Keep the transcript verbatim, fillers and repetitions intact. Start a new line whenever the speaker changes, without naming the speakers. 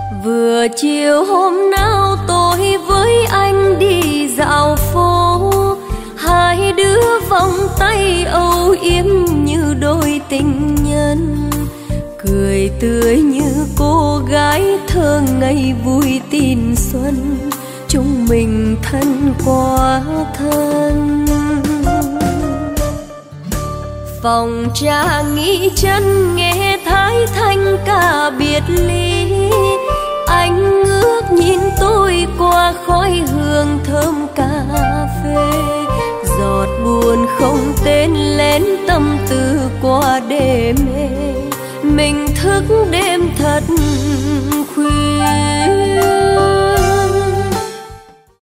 Vừa chiều hôm nào tôi với anh đi dạo phố, hai đứa vòng tay âu yếm như đôi tình nhân, cười tươi như cô gái thơ ngây vui tin xuân, chúng mình thân quá thân. Phòng trà nghỉ chân nghe thái thanh ca biệt ly, anh ngước nhìn tôi qua khói hương thơm cà phê, giọt buồn không tên lén tâm tư qua đêm mê, mình thức đêm thật khuya.